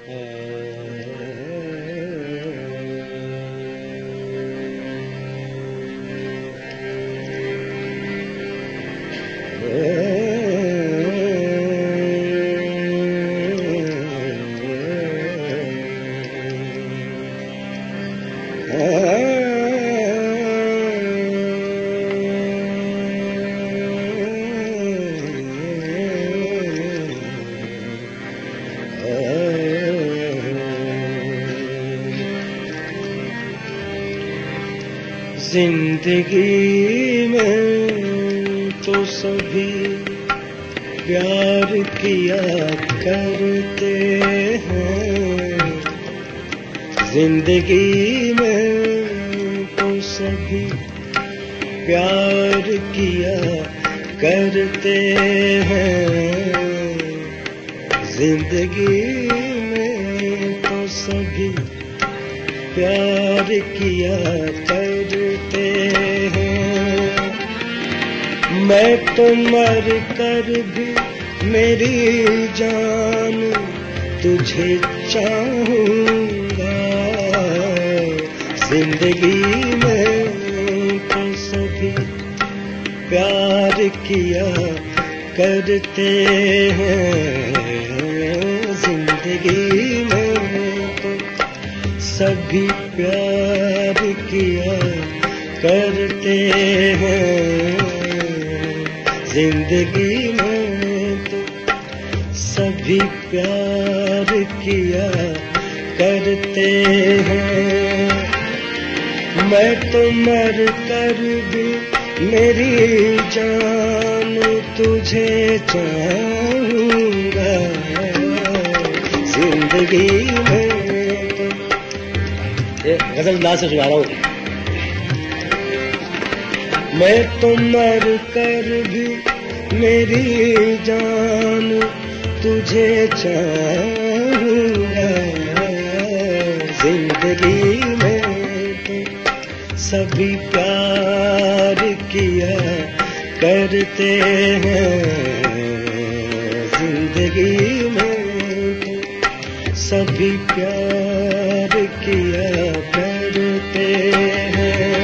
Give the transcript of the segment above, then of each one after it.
जिंदगी में तो सभी प्यार किया करते हैं। जिंदगी में तो सभी प्यार किया करते हैं। जिंदगी में तो सभी प्यार किया करते हैं। मैं तो मर कर भी मेरी जान तुझे चाहूंगा। जिंदगी में तो सभी प्यार किया करते हैं। जिंदगी में सभी प्यार किया करते हैं। जिंदगी में तो सभी प्यार किया करते हैं। मैं तो मर कर भी मेरी जान तुझे चाहूंगा। जिंदगी में गजल ला से सुना रहा हूँ। मैं तो मर कर भी मेरी जान तुझे चाहूंगा। जिंदगी में तो सभी प्यार किया करते हैं। जिंदगी में तो सभी प्यार किया करते हैं।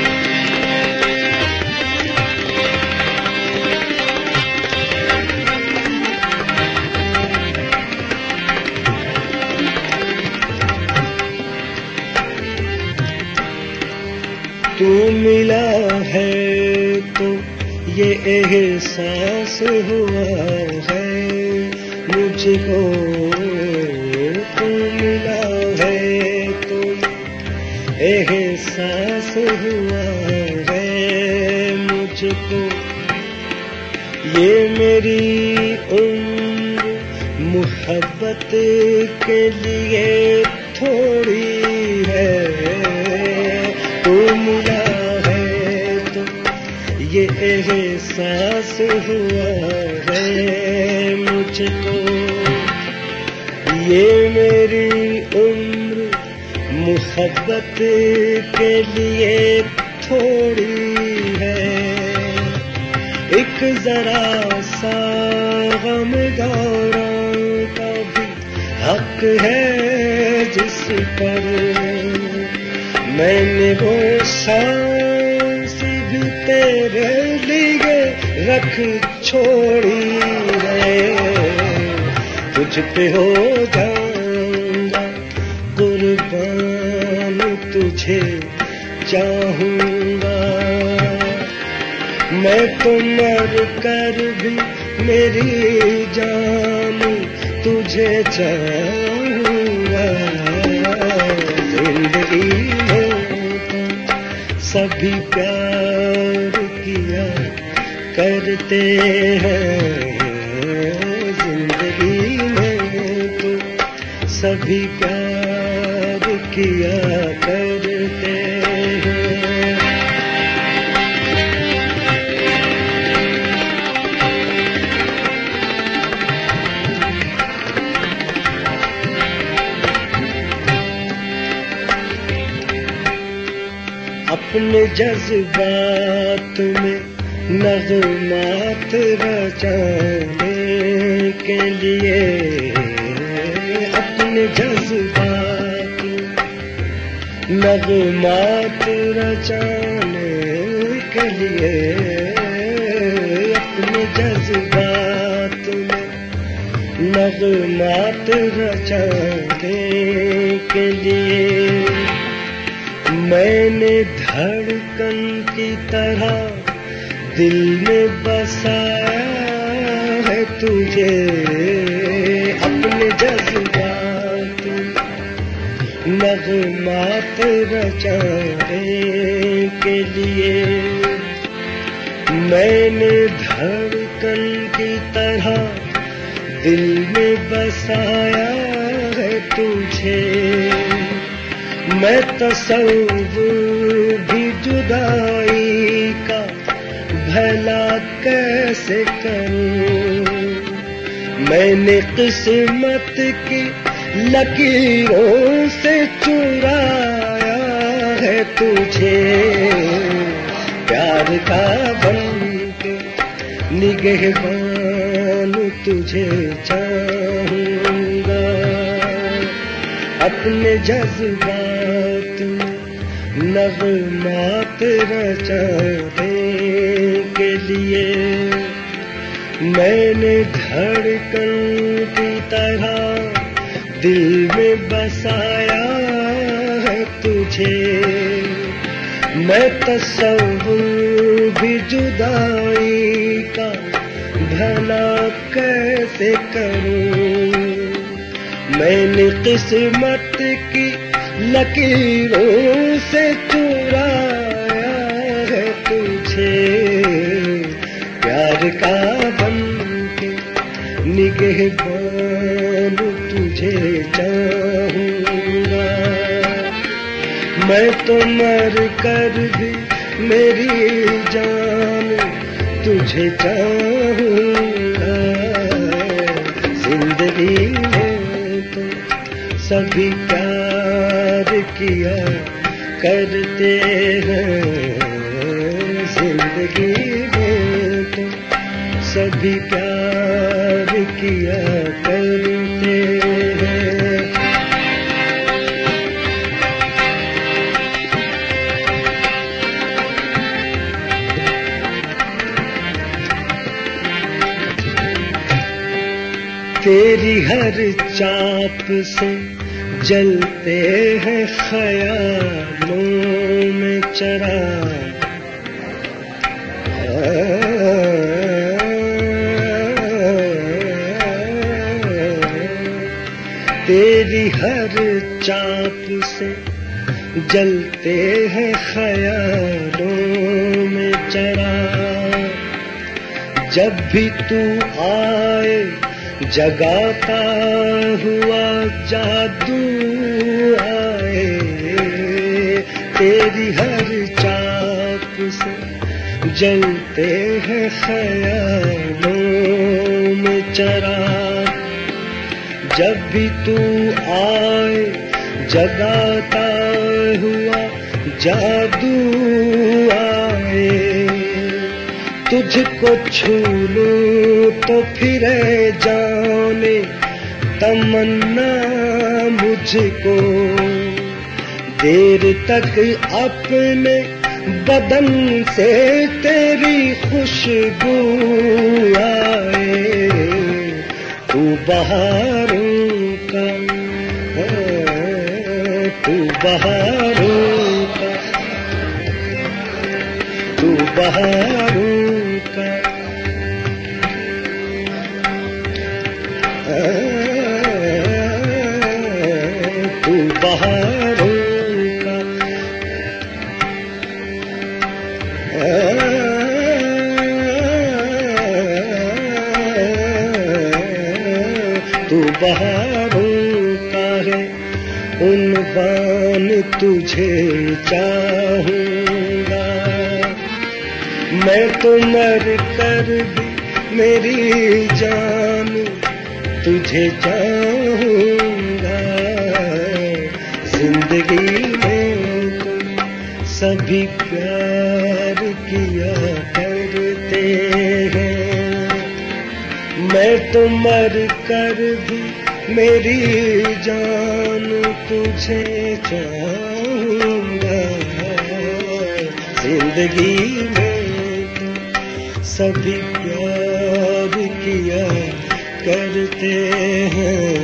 तू मिला है तो ये एहसास हुआ है मुझको। तू मिला है तो एहसास हुआ है मुझको। ये मेरी उम्र मोहब्बत के लिए थोड़ी है। तू मिला है तो ये एहसास हुआ है मुझको। ये मेरी उम्र मोहब्बत के लिए थोड़ी है। एक जरा सा गमगारों का भी हक है जिस पर मैंने वो सांस भी तेरे लिए रख छोड़ी है। तुझ पे हो जाऊंगा कुर्बान तुझे चाहूंगा। मैं तो मर कर भी मेरी जान तुझे चाहूंगा। जिंदगी सभी प्यार किया करते हैं। जिंदगी में तो सभी प्यार किया करते हैं। अपने जज्बात में नग़मात रचाने के लिए, अपने अपने जज्बात नगमात रचाने के लिए, अपने जज्बात नगमात रचाने के लिए मैंने धड़कन की तरह दिल में बसाया है तुझे। अपने जज्बात नगमात रचाने के लिए मैंने धड़कन की तरह दिल में बसाया है तुझे। मैं तसव्वुर भी जुदाई का भला कैसे करूं, मैंने किस्मत की लकीरों से चुराया है तुझे। प्यार का बनके निगहबान तुझे चाहूंगा, अपने जज्बात नगमात रचाने के लिए मैंने धड़कन की तरह दिल में बसाया है तुझे। मैं तसव्वुर भी जुदाई का भला कैसे करूं, मैंने किस्मत की लकीरों से चुराया है तुझे। प्यार का बनके निगहबान तुझे चाहूंगा, मैं तो मर कर भी मेरी जान तुझे चाहूंगा। जिंदगी में तो सभी प्यार किया करते हैं, जिंदगी में तो सभी प्यार किया करते हैं। तेरी हर चाप से जलते हैं ख्यालों में चिराग, तेरी हर चाप से जलते हैं ख्यालों में चिराग। जब भी तू आए जगाता हुआ जादू आए, तेरी हर चाप से जलते हैं ख्यालों में चिराग। जब भी तू आए जगाता हुआ जादू आए, तुझको छू लूं तो फिर जाने तमन्ना मुझको, देर तक अपने बदन से तेरी खुशबू आए। तू बहारों का, तू बहारों का, तू बहारों का, तू बहारों का, तू बहारों का है उन्वान तुझे चाहूंगा। मैं तो मर कर भी मेरी जान तुझे चाहूंगा। जिंदगी में तो सभी प्यार किया करते हैं, मैं तो मर कर भी मेरी जान तुझे चाहूंगा, जिंदगी में सभी प्यार किया करते हैं,